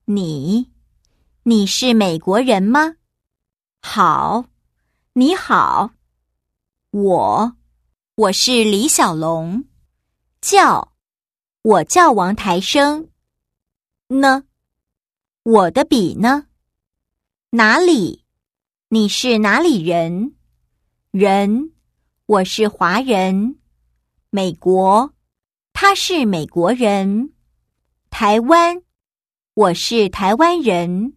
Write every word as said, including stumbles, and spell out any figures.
你，你是美国人吗？好，你好。我，我是李小龙。叫，我叫王台生。呢，我的笔呢？哪里？你是哪里人？人，我是华人。美国，他是美国人。台湾，我是台湾人。